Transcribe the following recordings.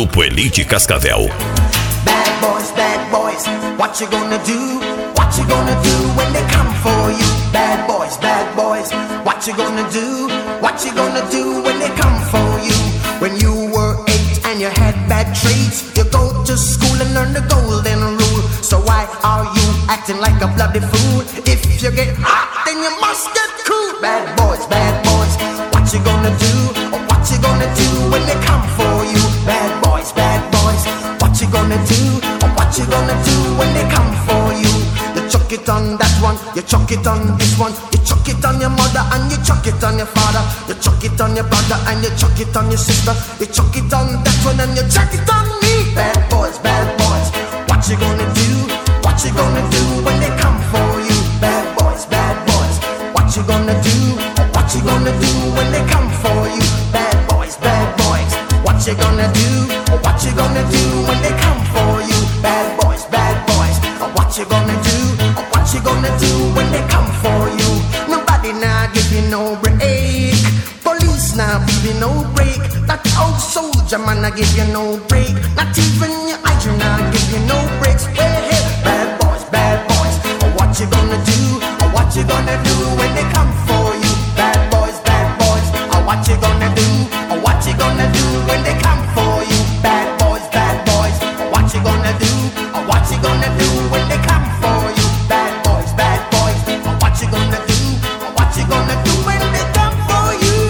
Grupo Elite Cascavel. Bad boys, what you gonna do? What you gonna do when they come for you? Bad boys, what you gonna do? What you gonna do when they come for you? When you were 8 and you had bad traits, you go to school and learn the golden rule. So why are you acting like a bloody fool? If you get hot, then you must get cool. Bad boys, what you gonna do? Or what you gonna do when they come for you? Bad boys, what you gonna do? Or what you gonna do when they come for you? You chuck it on that one, you chuck it on this one, you chuck it on your mother and you chuck it on your father, you chuck it on your brother and you chuck it on your sister, you chuck it on that one and you chuck it on me. Bad boys, what you gonna do? What you gonna do when they come for you? Bad boys, what you gonna do? What you gonna do when they come for you? Bad boys, what you gonna do? What you gonna do when they come for you? Bad boys, what you gonna do? What you gonna do when they come for you? Nobody now give you no break. Police now give you no break. That old soldier man I give you no break. Not even your hygiene now give you no breaks. Hey, bad boys, what you gonna do? What you gonna do when they come for you? Bad boys, what you gonna do? What you gonna do when they come for you? Bad boys, what you gonna do? What you gonna do when they come for you? Bad boys, what you gonna do? What you gonna do when they come for you?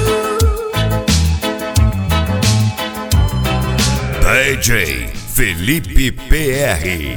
DJ Felipe PR.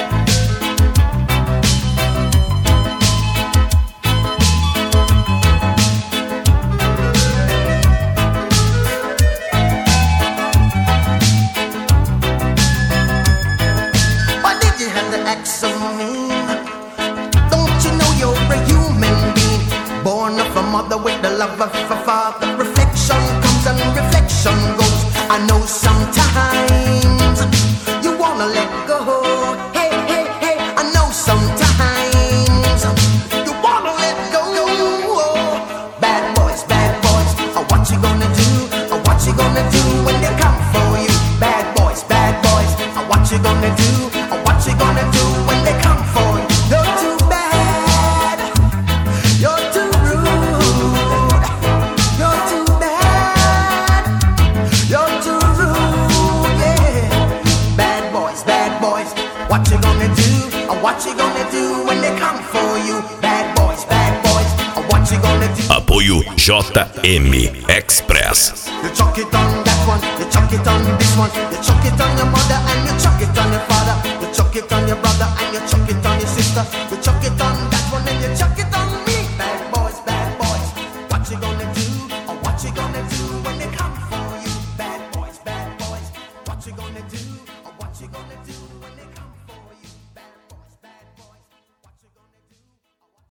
Mother with the love of a father. Reflection comes and reflection goes. I know sometimes you wanna let go. Hey, I know sometimes you wanna let go. Bad boys, what you gonna do? What you gonna do when they come for you? Bad boys, what you gonna do? What you gonna do when they come for you? You're too bad, you're too rude, you're too bad, you're too rude, yeah. Bad boys, what you gonna do? What you gonna do when they come for you? Bad boys, what you gonna do? Apoio JM Express. You chuck it on that one, you chuck it on this one, you chuck it on your mother and you chuck it on your father, you chuck it on your brother and you chuck it on your sister, you chuck it on that one and you chuck it